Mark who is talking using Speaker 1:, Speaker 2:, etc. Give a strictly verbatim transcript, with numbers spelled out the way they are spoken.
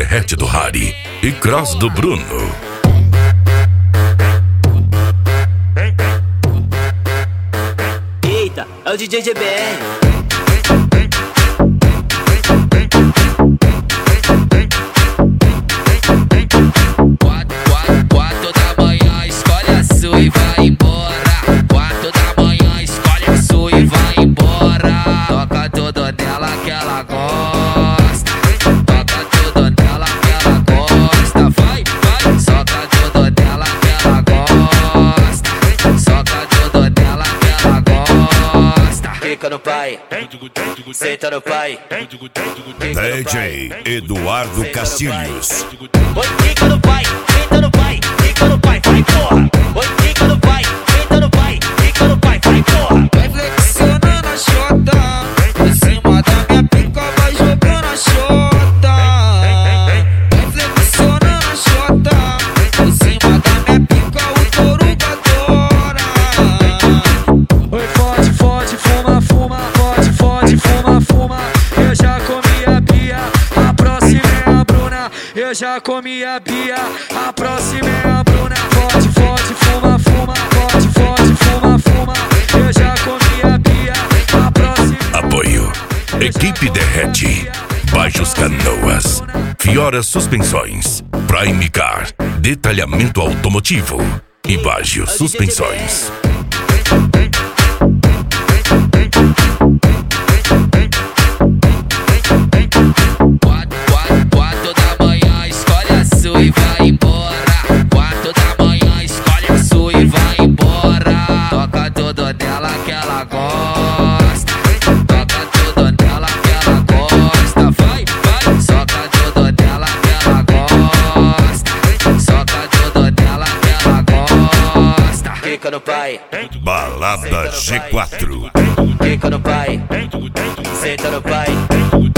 Speaker 1: Derrete do Harry e Cross do Bruno.
Speaker 2: Eita, é o D J G B R.
Speaker 3: Quatro, quatro, quatro da manhã, escolhe a sua e vai embora. Quatro da manhã, escolhe a sua e vai embora. Toca tudo nela que ela gosta. Toca tudo nela que ela gosta. Vai, vai, soca tudo nela que ela gosta. Soca tudo nela que ela gosta.
Speaker 2: Fica no pai, senta no pai.
Speaker 1: D J Eduardo Castilhos.
Speaker 2: Oi, fica no pai, senta no pai. Fica no pai, vai porra. Oi, fica no pai, senta no pai. Fica no pai, vai porra.
Speaker 3: Vai flexionando a xota, em cima da minha pica vai jogando a xota. Vai flexionando a xota, em cima da minha pica o toruga adora.
Speaker 4: Oi, fode, fode, fuma, fuma, fode, fode, fuma, fuma. Eu já comi a Bia, a próxima é a Bruna. Eu já comi a Bia, a próxima é a Bruna. Fode, fode, fuma, fuma, fode, fode, fuma, fuma. Eu já comi a Bia, a próxima.
Speaker 1: Apoio Equipe Derrete, Baixos Canoas, Fiora Suspensões, Prime Car, Detalhamento Automotivo e Baixos Suspensões.
Speaker 3: Quatro, quatro, quatro da manhã, escolhe a sua e vai embora. Quatro da manhã, escolhe a sua e vai embora. Toca tudo nela que ela gosta. Toca tudo nela que ela gosta. Vai, vai, soca tudo nela que ela gosta. Soca tudo nela que ela gosta.
Speaker 2: Fica no pai,
Speaker 1: Balada G quatro.
Speaker 2: fica no pai, senta no pai.